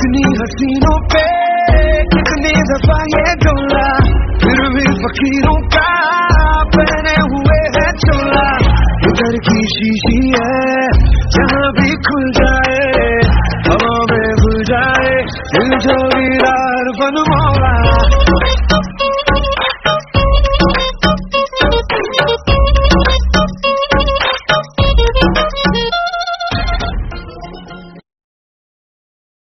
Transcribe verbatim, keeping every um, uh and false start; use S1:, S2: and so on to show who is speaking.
S1: कितनी हसीनों पे कितनी दफा ये डोला, फिर भी फकीरों का पहने हुए है चोला। इधर की शीशी है जहाँ भी खुल जाए, हवा में घुल जाए दिल जो वीरार बन मौला।